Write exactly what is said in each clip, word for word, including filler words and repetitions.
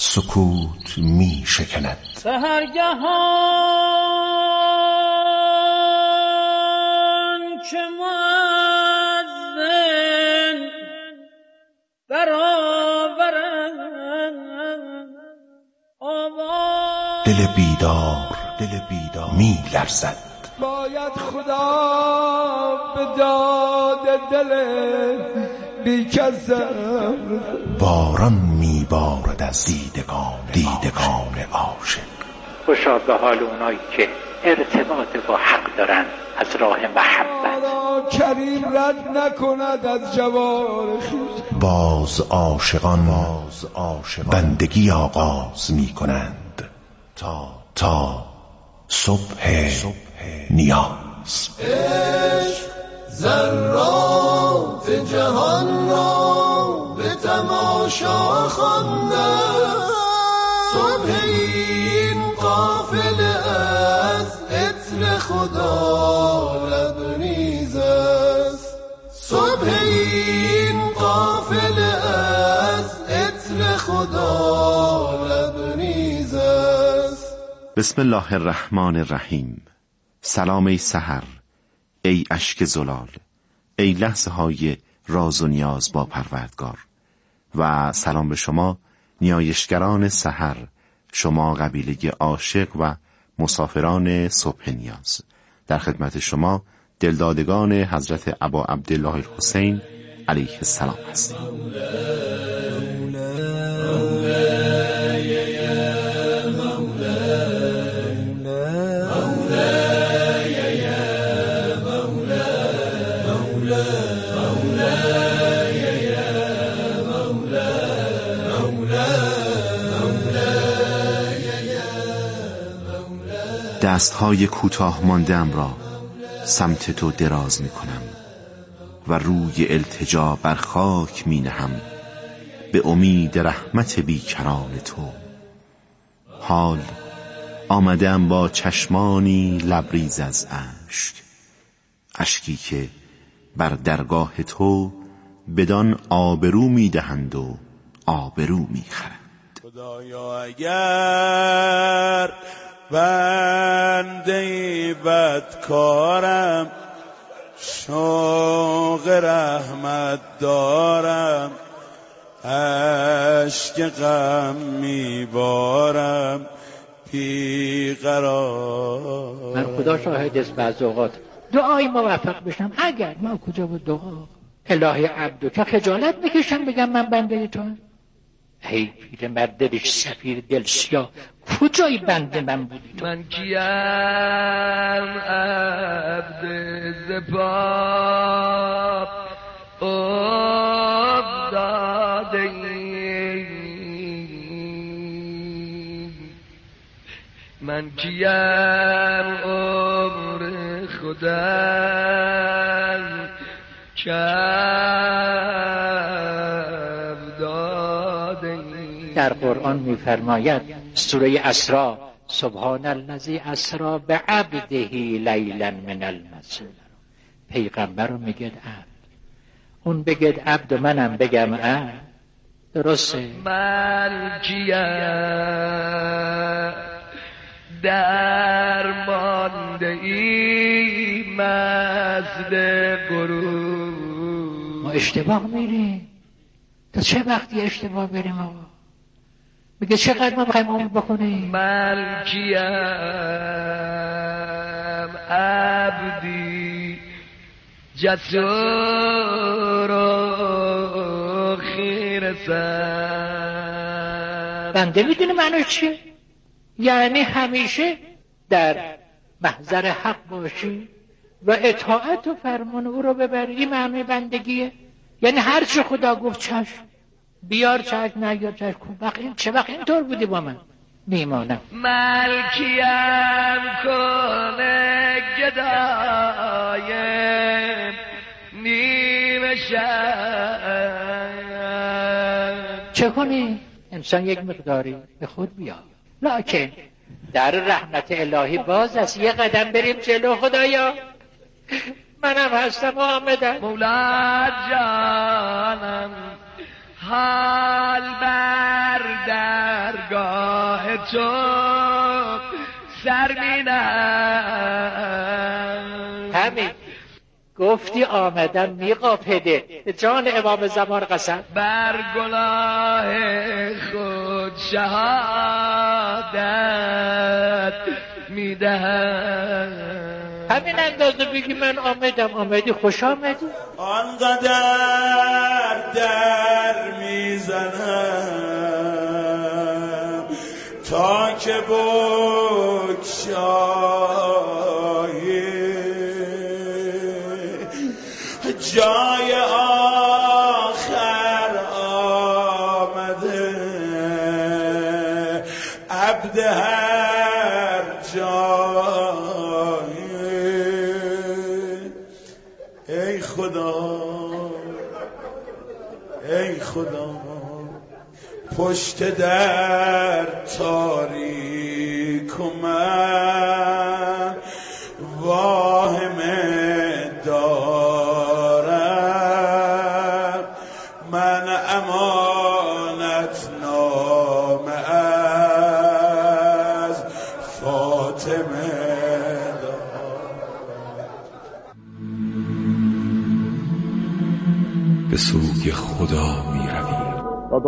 سکوت می شکند. سحرگهان که مؤذن برآورد آواز، دل بیدار دل بیدار می لرزد. باید خدا به داد دل بیکسم. باران می بارد از دیدگان دیدگان عاشق. خوشا به حال اونایی که ارتباط با حق دارن از راه محبت. کریم رد نکند از جوار خویش. باز عاشقان باز عاشقان بندگی آغاز می کنند تا تا صبح صبح نیاز. عشق ذرات جهان را به تماشا خوانده، صبح این قافله از عطر خدا لبریز است. صبح این قافله از عطر خدا لبریز است. بسم الله الرحمن الرحیم. سلام ای سحر، ای اشک زلال، ای لحظه های راز و نیاز با پروردگار. و سلام به شما نیایشگران سحر، شما قبیله عاشق و مسافران صبح نیاز. در خدمت شما دلدادگان حضرت ابا عبدالله الحسین علیه السلام هستیم. دستهای کوتاه مانده‌ام را سمت تو دراز می کنم و روی التجا بر خاک می نهم به امید رحمت بیکران تو. حال آمدم با چشمانی لبریز از اشک، اشکی که بر درگاه تو بدان آبرو می دهند و آبرو می خرند. خدایا اگر بنده بدکارم، شوق رحمت دارم، اشک غم میبارم بیقرار. من خدا شاهد است بعض اوقات دعای موفق بشم اگر ما کجا بود دعا الهی عبدو که خجالت بکشم بگم من بنده تو هم. ای پیر مرد دلش سفیر دل سیاه، کجای بنده من بودی تو؟ من کیم عبد زباب افتاده، من کیم عمر خودم کف داده. در قرآن می‌فرماید سوره اسراء سبحان الذی اسری بعبده لیلا من المسجد. پیغمبر رو میگه عبد، اون بگه عبد و منم بگم عبد، درسته؟ من کیم درمانده ای مزد غرور. ما اشتباه میریم. تا چه وقتی اشتباه بریم آقا؟ میگه چقدر ما بخوایم عمر بکنیم؟ من کیم عبدی جسور و خیر سر. بنده میدونه معنی چیه؟ یعنی همیشه در محضر حق باشی و اطاعت و فرمان او رو ببری. این معنی بندگیه. یعنی هر چه خدا گفت چشم، بیار چشم، نیار چشم. وقت این چه وقت اینطور بودی با من میمانم. ملکیم کنه گدایم نیمه شب. چه کنی؟ انسان یک مقداری به خود بیاد، لکن در رحمت الهی باز است. یه قدم بریم جلو. خدایا منم هستم آمدم. مولا جانم حال بر درگاه تو سر می نهم. همین گفتی آمدم میقاپده جان امام زمان قسم. بر گناه خود شهادت میدهم. همین اندازه بگی من آمدم. آمدی خوش آمدی. آنقدر در میزنم تا که بگشایی جای آخر آمده عبد هر جایی. ای خدا ای خدا پشت در تاریک و من واهمه دارم. من امانت نامه از فاطمه به سوی خدا می رویم. قد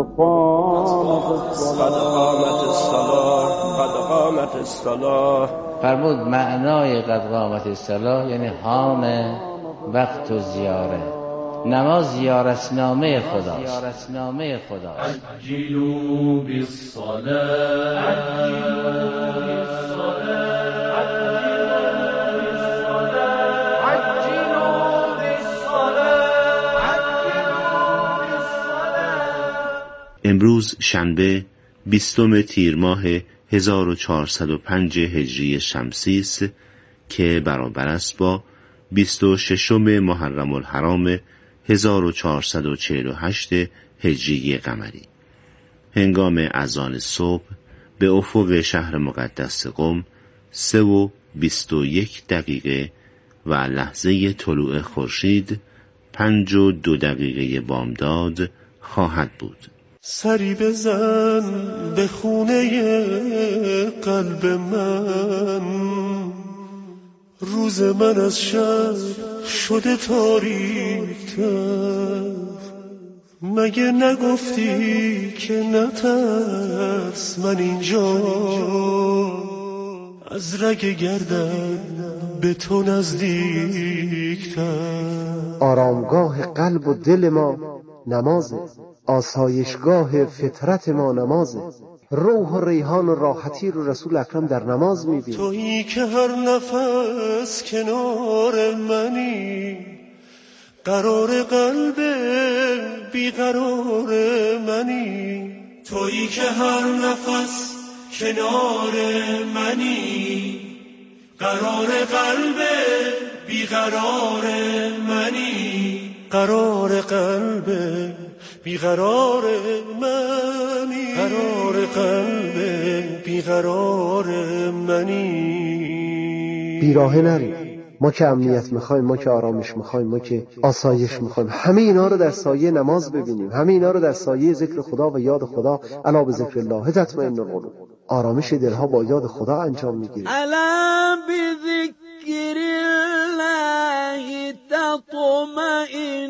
قامت الصلاة قد قامت الصلاة. فرمود معنای قد قامت الصلاة یعنی حان وقت و زیاره. نماز زیارتنامه خدا. زیارتنامه خدا. عجلوا بالصلاة امروز شنبه بیستم تیر ماه هزار و چهارصد و پنج هجری شمسی است که برابر است با بیست و ششم محرم الحرام هزار و چهارصد و چهل و هشت هجری قمری. هنگام اذان صبح به افق شهر مقدس قم سه و بیست و یک دقیقه و لحظه طلوع خورشید پنج و دو دقیقه بامداد خواهد بود. سری بزن به خونه قلب من، روز من از شب شده تاریک‌تر. مگه نگفتی که نترس من اینجا از رگ گردن به تو نزدیک‌تر. آرامگاه قلب و دل ما نمازه، آسایشگاه فطرت ما نمازه. روح و ریحان و راحتی رو رسول اکرم در نماز می‌بینه. تویی که هر نفس کنار منی، قرار قلب بیقرار منی. تویی که هر نفس کنار منی، قرار قلب بیقرار منی. قرار قلب بیقرار منی، قرار قلب بیقرار منی. بیراهه نریم. ما که امنیت میخوایم، ما که آرامش میخوایم، ما که آسایش میخوایم، همه اینا رو در سایه نماز ببینیم، همه اینا رو در سایه ذکر خدا و یاد خدا. الا به ذکر الله تطمئن القلوب. آرامش دلها با یاد خدا انجام میگیره. الا بذکر الله تطمئن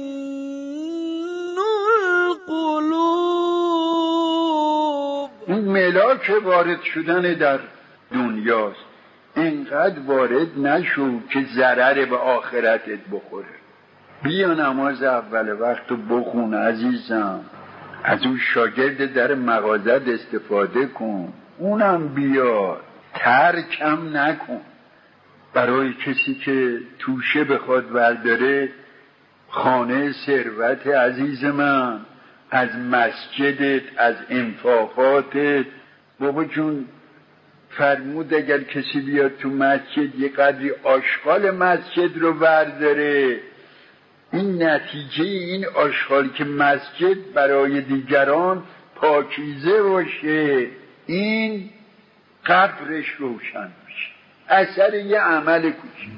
القلوب. این ملاک وارد شدن در دنیاست، اینقدر وارد نشو که ضرر به آخرتت بخوره. بیا نماز اول وقت رو بخون عزیزم، از اون شاگرد در مغازت استفاده کن، اونم بیا، ترکم نکن. برای کسی که توشه بخواد برداره، خانه ثروت عزیز من، از مسجدت، از انفاقاتت. بابا جون فرمود اگر کسی بیاد تو مسجد یه قدری آشغال مسجد رو برداره، این نتیجه این آشغال که مسجد برای دیگران پاکیزه باشه، این قبرش روشن باشه، اثر یه عمل کوچیک.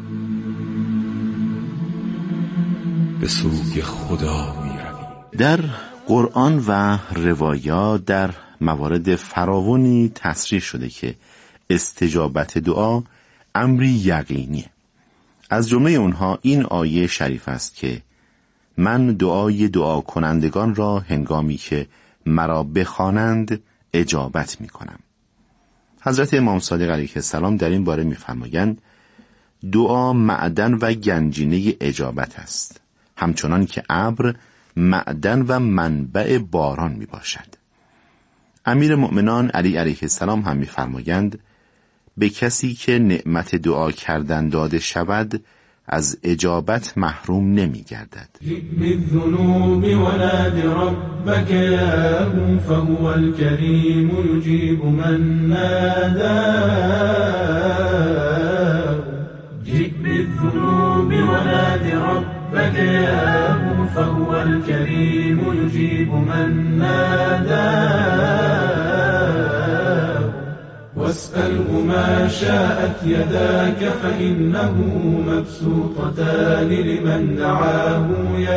به سوی خدا می رویم. در قرآن و روایات در موارد فراوانی تصریح شده که استجابت دعا امری یقینیه. از جمله اونها این آیه شریف است که من دعای دعا کنندگان را هنگامی که مرا بخوانند اجابت می کنم. حضرت امام صادق علیه السلام در این باره می فرمایند دعا معدن و گنجینه اجابت است، همچنان که ابر معدن و منبع باران می باشد. امیر مؤمنان علی علیه السلام هم می فرمایند به کسی که نعمت دعا کردن داده شود از اجابت محروم نمی گردد. بالذنوب وناد ربك ياه فهو الكريم يجيب من ناداه. جئ بالذنوب وناد ربك ياه فهو الكريم يجيب من ناداه. واسأله ما شاءت يداك فإنه مبسوطتان لمن دعاه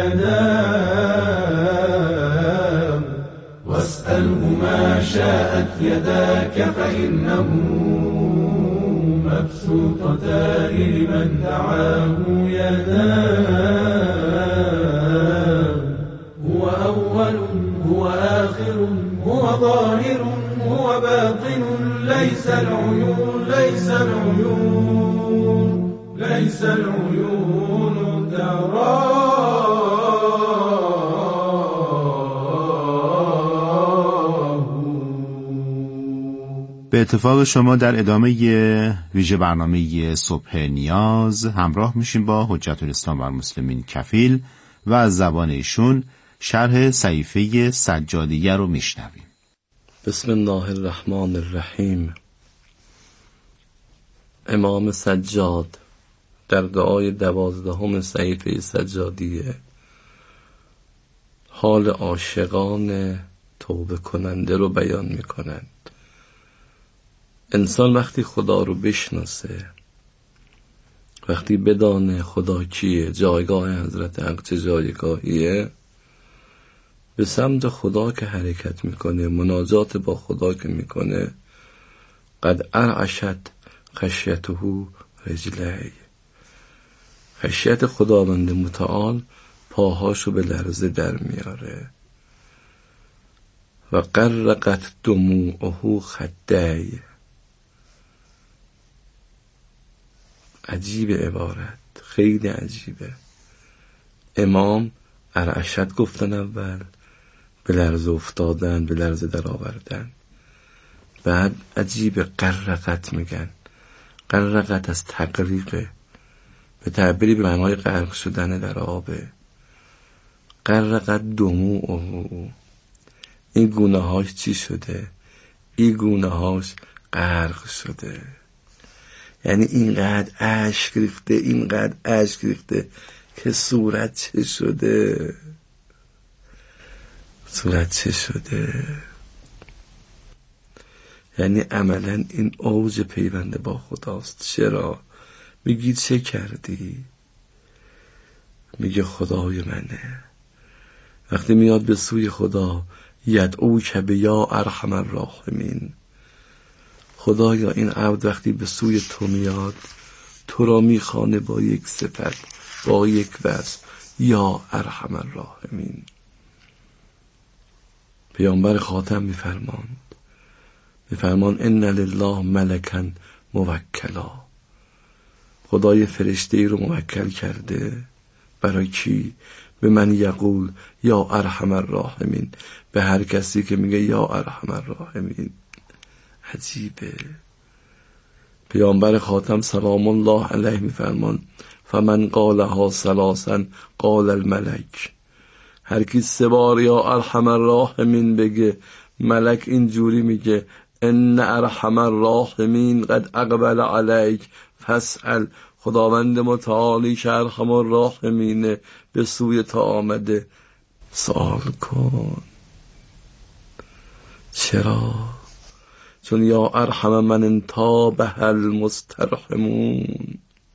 يداه. واسأله ما شاءت يداك فإنه مبسوطتان لمن دعاه يداه. هو أول هو آخر هو ظاهر هو باطن ليس العيون ليس العيون ليس العيون تراه. به اتفاق شما در ادامه ویژه برنامه صبح نیاز همراه میشیم با حجت الاسلام و المسلمین کفیل و از زبان ایشون شرح صحیفه سجادیه رو میشنویم. بسم الله الرحمن الرحیم. امام سجاد در دعای دوازدهم صحیفه سجادیه حال عاشقان توبه کننده رو بیان میکنند. انسان وقتی خدا رو بشناسه، وقتی بدانه خدا کیه، جایگاه حضرت حق چه جایگاهیه، به سمت خدا که حرکت میکنه، مناجات با خدا که میکنه، قد ارعشت خشیته رجلی، خشیت خداوند متعال پاهاشو به لرزه در میاره. و غرقت دموعه خدی. عجیب عبارت، خیلی عجیبه. امام ارعشت گفتن اول، به لرزه افتادن، به لرزه در آوردن. بعد عجیب غرقت میگن. غرقت از تغریقه، به تعبیری به معنای غرق شدن در آبه. غرقت دموعه، این گونه هاش چی شده؟ این گونه هاش غرق شده. یعنی اینقدر اشک ریخته، اینقدر اشک ریخته که صورت چه شده؟ صورت چه شده؟ یعنی عملا این اوج پیوند با خداست. چرا؟ میگی چه کردی؟ میگه خدای منه. وقتی میاد به سوی خدا، یدعوک به یا ارحم الراحمین، خدایا این عبد وقتی به سوی تو میاد، تو را میخوانه با یک صفت، با یک وصف، یا ارحم الراحمین. پیامبر خاتم میفرماند میفرمان ان لله ملکا موکلا، خدای فرشته‌ای رو موکل کرده. برای کی؟ به من یقول یا ارحم الراحمین، به هر کسی که میگه یا ارحم الراحمین. عجیبه. پیامبر خاتم سلام الله علیه میفرمان فمن قالها ثلاثا قال الملک، هر کی سه بار یا ارحم الراحمین بگه، ملک اینجوری میگه ان ارحم الراحمین قد اقبل علیک فاسأل، خداوند متعالی که ارحم الراحمینه به سوی تا آمده، سوال کن. چرا؟ چون یا ارحم من انتابه المسترحمون،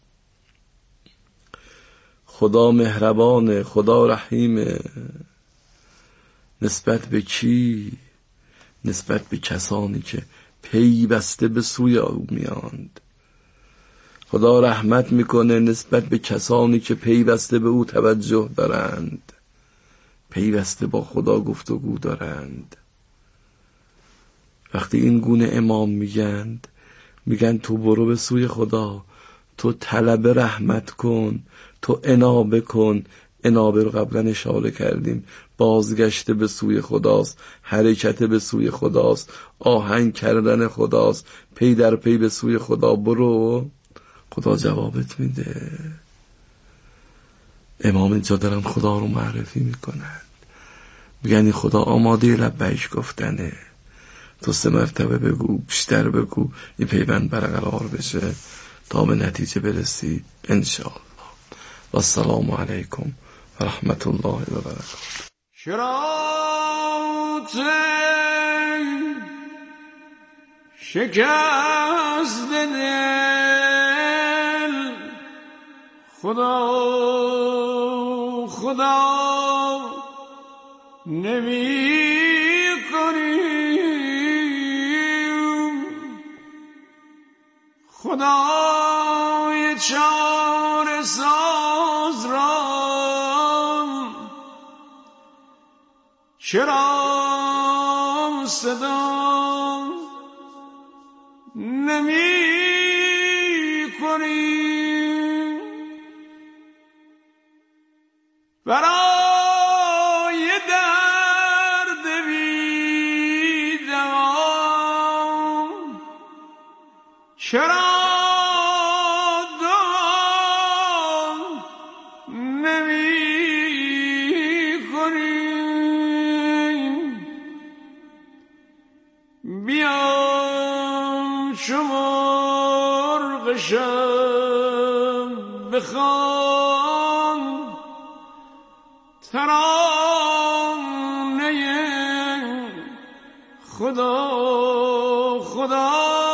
خدا مهربانه، خدا رحیمه. نسبت به کی؟ نسبت به کسانی که پیوسته به سوی او میاند. خدا رحمت میکنه نسبت به کسانی که پیوسته به او توجه دارند، پیوسته با خدا گفتگو دارند. وقتی این گونه امام میگن میگن تو برو به سوی خدا، تو طلب رحمت کن، تو انابه کن. انابه رو قبلا اشاره کردیم، بازگشت به سوی خداست، حرکت به سوی خداست، آهنگ کردن خداست، پی در پی به سوی خدا برو، خدا جوابت میده. امام اینجا دارن خدا رو معرفی میکنن، میگن این خدا آماده لبیک گفتنه، تو سه مرتبه بگو، بیشتر بگو، این پیوند برقرار بشه تا به نتیجه برسی انشاءالله. و السلام علیکم و رحمت الله و برکاته. شراط شکست دل خدا خدا نمی کنیم، خدای چاره ساز را چرا صدا نمی کنیم؟ برای درد بی دوا چرا بخوان ترانه خدا خدا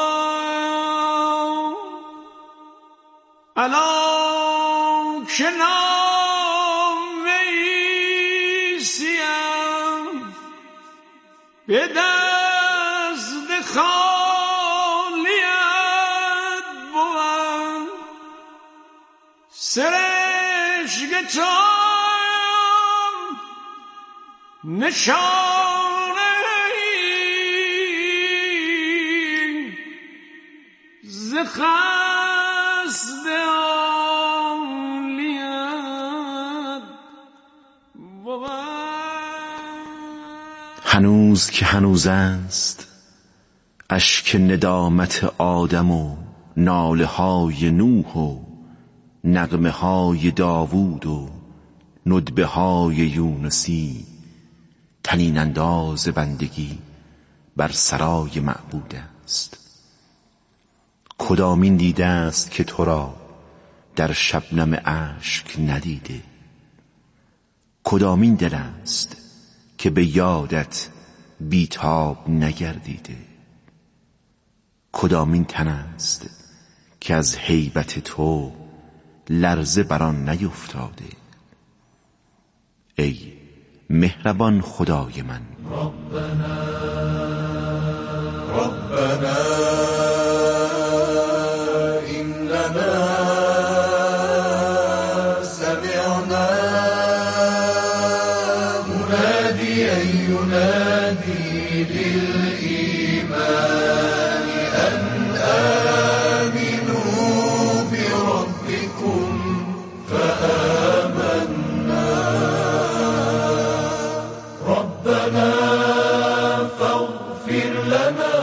الا که نام ایسیم به دست خالیت بود سرشک تام نشانه ز خست عالیت بود. هنوز که هنوز است اشک ندامت آدم و ناله های نوح و نغمه های داوود و ندبه های یونسی، طنین انداز بندگی بر سرای معبود است. کدامین دیده است که تو را در شبنم اشک ندیده؟ کدامین دل است که به یادت بیتاب نگردیده؟ کدامین تن است که از هیبت تو لرزه بران نیفتاده؟ ای مهربان خدای من، ربنا ربنا اننا سمعنا مناديا ينادي للإيمان أن آمنوا بربكم فآمنا ربنا فاغفر لنا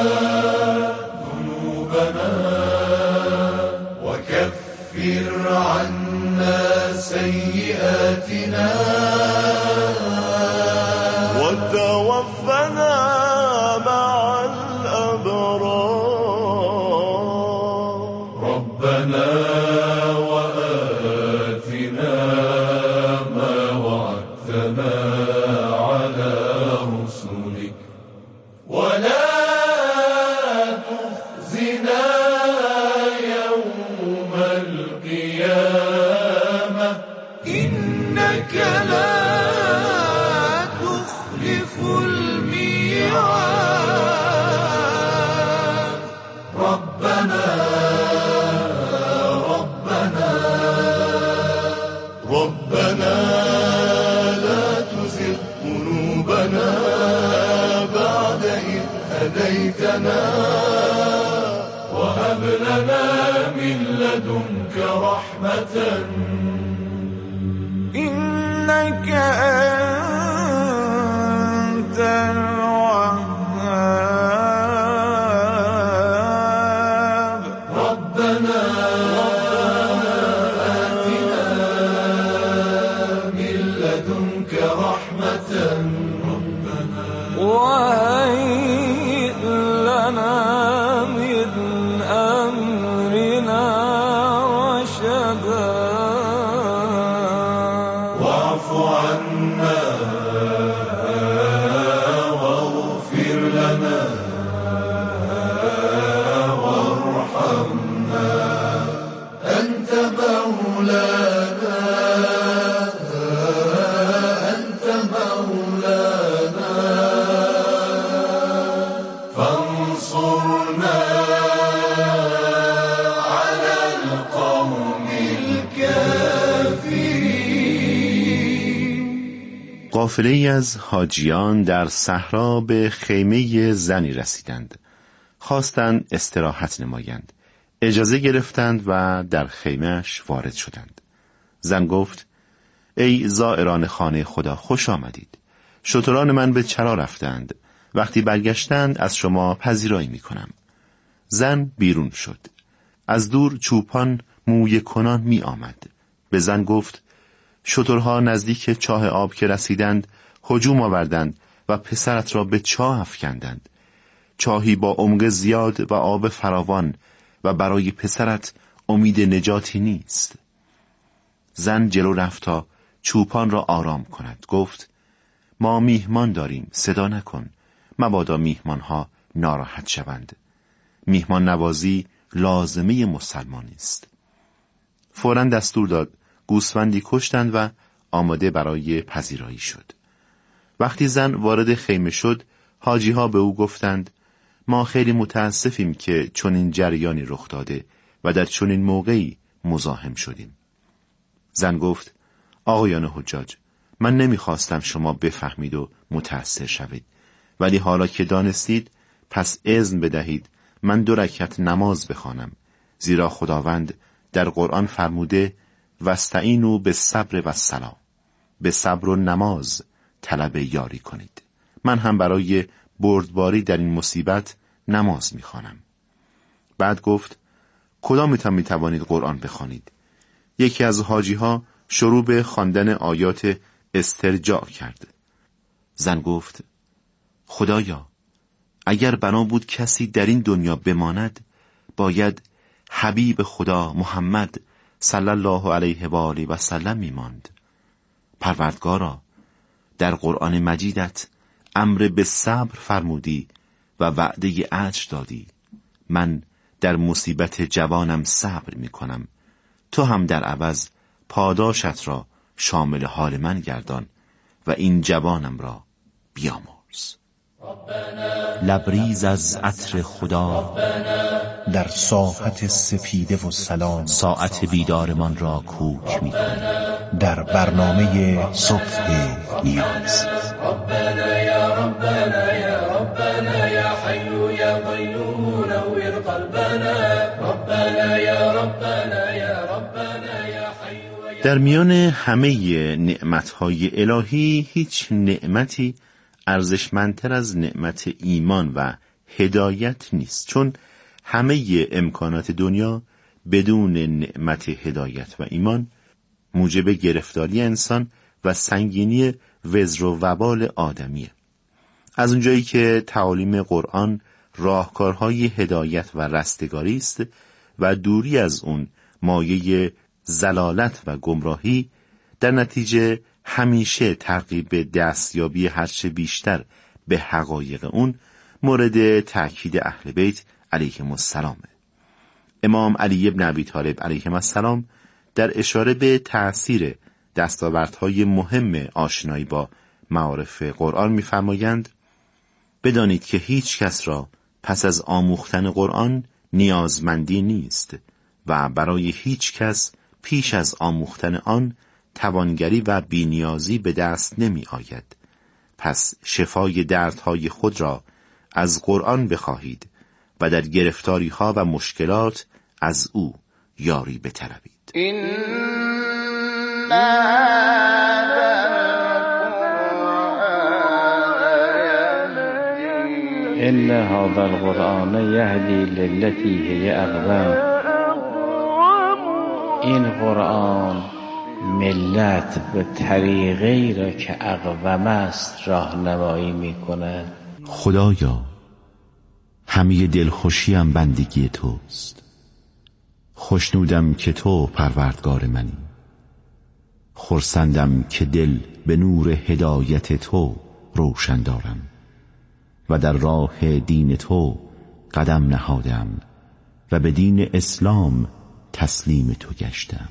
ذنوبنا وكفر عنا سيئاتنا وتوفنا مع الأبرار ربنا وآتنا ما وعدتنا على رسلك ولا هديتنا وهب لنا من لدنك رحمة إنك أنت الوهاب ربنا آتنا من لدنك رحمة وهيئ لنا من أمرنا رشدا واعف عنا واغفر لنا وارحمنا أنت مولانا أنت مولانا فانصرنا على القوم الكافرين. قافله ای از حاجیان در صحرا به خیمه زنی رسیدند. خواستند استراحت نمایند. اجازه گرفتند و در خیمهش وارد شدند. زن گفت: ای زائران خانه خدا، خوش آمدید. شتران من به چرا رفتند. وقتی برگشتند از شما پذیرایی می کنم. زن بیرون شد. از دور چوپان موی کنان می آمد. به زن گفت: شترها نزدیک چاه آب که رسیدند هجوم آوردند و پسرت را به چاه افکندند. چاهی با عمق زیاد و آب فراوان و برای پسرت امید نجاتی نیست. زن جلو رفت تا چوپان را آرام کند. گفت: ما میهمان داریم، صدا نکن، مبادا میهمانها ناراحت شوند. میهمان نوازی لازمه مسلمانی است. فوراً دستور داد گوسفندی کشتند و آماده برای پذیرایی شد. وقتی زن وارد خیمه شد، حاجی ها به او گفتند: ما خیلی متاسفیم که چنین جریانی رخ داده و در چنین موقعی مزاحم شدیم. زن گفت: آقایان حجاج، من نمیخواستم شما بفهمید و متأثر شوید، ولی حالا که دانستید پس اذن بدهید من دو رکعت نماز بخوانم، زیرا خداوند در قرآن فرموده واستعینوا بالصبر و الصلاة، به صبر و نماز طلب یاری کنید. من هم برای بردباری در این مصیبت نماز میخوانم. بعد گفت: کدامتان میتوانید قرآن بخوانید؟ یکی از حاجی ها شروع به خواندن آیات استرجاع کرد. زن گفت: خدایا، اگر بنا بود کسی در این دنیا بماند، باید حبیب خدا محمد صلی الله علیه و آله و سلم میماند. پروردگارا، در قرآن مجیدت امر به صبر فرمودی و وعده اجر دادی. من در مصیبت جوانم صبر میکنم، تو هم در عوض پاداشت را شامل حال من گردان و این جوانم را بیامرز. لبریز از عطر خدا در ساحت سپیده و سلام، ساعت بیدارمان را کوک می کند در برنامه صبح نیاز. ربنا یا ربنا یا ربنا یا حی یا قیوم نور قلبنا ربنا یا ربنا یا ربنا یا حی. در میان همه نعمتهای الهی هیچ نعمتی ارزشمندتر از نعمت ایمان و هدایت نیست، چون همه امکانات دنیا بدون نعمت هدایت و ایمان موجب گرفتاری انسان و سنگینی وزر و وبال آدمیه. از اونجایی که تعالیم قرآن راهکارهای هدایت و رستگاری است و دوری از اون مایه زلالت و گمراهی، در نتیجه همیشه ترغیب دستیابی هرچه بیشتر به حقایق اون مورد تأکید اهل بیت علیهم السلام. امام علی ابن ابی طالب علیه السلام در اشاره به تأثیر دستاوردهای مهم آشنایی با معارف قرآن می‌فرمایند: بدانید که هیچ کس را پس از آموختن قرآن نیازمندی نیست و برای هیچ کس پیش از آموختن آن توانگری و بینیازی به دست نمی آید. پس شفای دردهای خود را از قرآن بخواهید و در گرفتاری ها و مشکلات از او یاری بطلبید. ان هذا القرآن یهدی للتی هی اقوم. این قرآن ملت به طریقی را که اقوم است راهنمایی می‌کند. خدایا همه دلخوشیم بندگی توست. خوشنودم که تو پروردگار منی. خرسندم که دل به نور هدایت تو روشن دارم و در راه دین تو قدم نهادم و به دین اسلام تسلیم تو گشتم.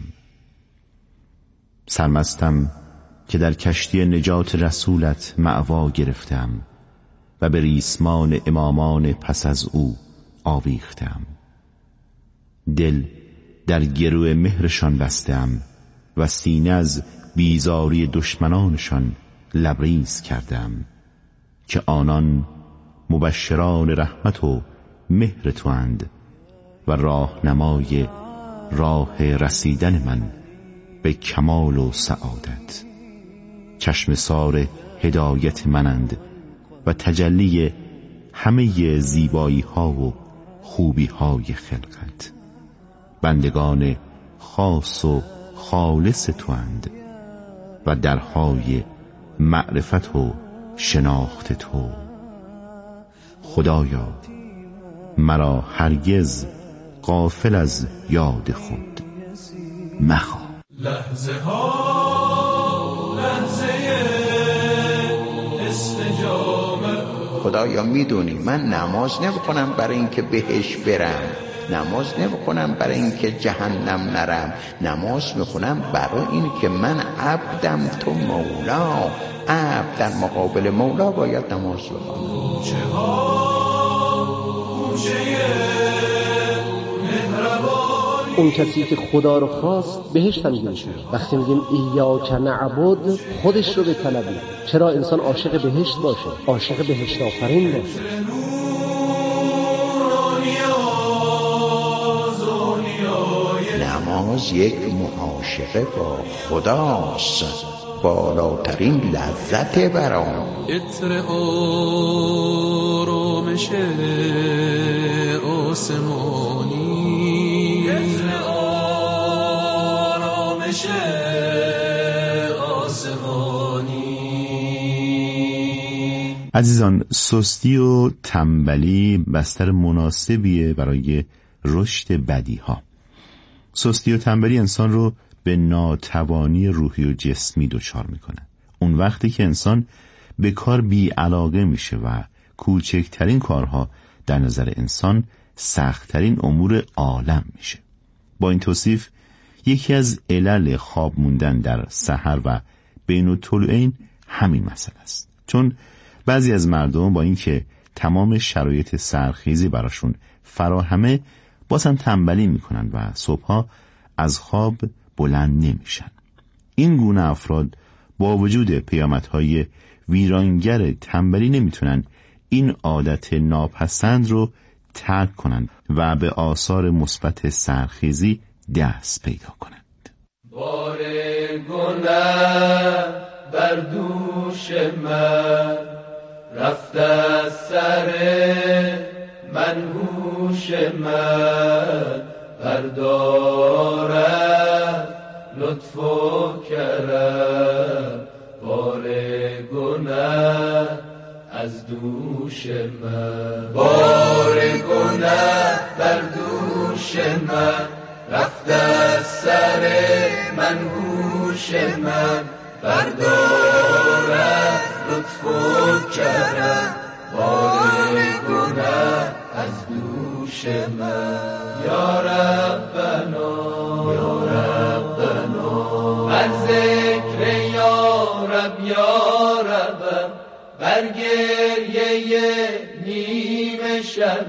سرمستم که در کشتی نجات رسولت مأوا گرفتم و به ریسمان امامان پس از او آویختم. دل در گرو مهرشان بستم و سینه از بیزاری دشمنانشان لبریز کردم که آنان مبشران رحمت و مهر تو اند و راهنمای راه رسیدن من به کمال و سعادت. چشم سار هدایت منند و تجلی همه زیبایی ها و خوبی های خلقت. بندگان خاص و خالص تو اند و درهای معرفت و شناخت تو. خدایا مرا هرگز غافل از یاد خود مخواه. لحظه ها لحظه استجابه. خدایا میدونی من نماز نمیکنم برای اینکه بهش برم، نماز نمیکنم برای اینکه جهنم نرم، نماز میخونم برای اینکه من عبدم تو مولا. عبد در مقابل مولا باید نماز بخونم. کوچه ها کوچه اون کسی که خدا رو خواست بهشت هم میشه. وقتی میگیم ایاک نعبد خودش رو بطلبید. چرا انسان عاشق بهشت باشه، عاشق بهشت آفرین باشه. نماز یک معاشقه با خداست، بالاترین لذت برام. عطر آرامش آسمانی، عطر آرامش آسمانی. عزیزان، سستی و تنبلی بستر مناسبیه برای رشد بدیها. سستی و تنبلی انسان رو به ناتوانی روحی و جسمی دچار میکنه. اون وقتی که انسان به کار بی علاقه میشه و کوچکترین کارها در نظر انسان سختترین امور عالم میشه. با این توصیف یکی از علل خواب موندن در سحر و بین الطلوعین همین مسئله است. چون بعضی از مردم با اینکه تمام شرایط سحرخیزی براشون فراهمه باز هم تنبلی میکنن و صبحها از خواب بلند نمیشن. این گونه افراد با وجود پیامدهای ویرانگر تنبلی نمیتونن این عادت ناپسند رو ترک کنند و به آثار مثبت سحرخیزی دست پیدا کنند. بار گناه بر دوش من رفت از سر منهوش من، بردارد لطف و کرم بار گناه از دوش من. بار گناه بر دوش من رفت از سر منهوش من، بردارد لطف و کرم بار گناه از دوش من. یا ربنا یا ربنا بر ذکر یا رب یا رب برگه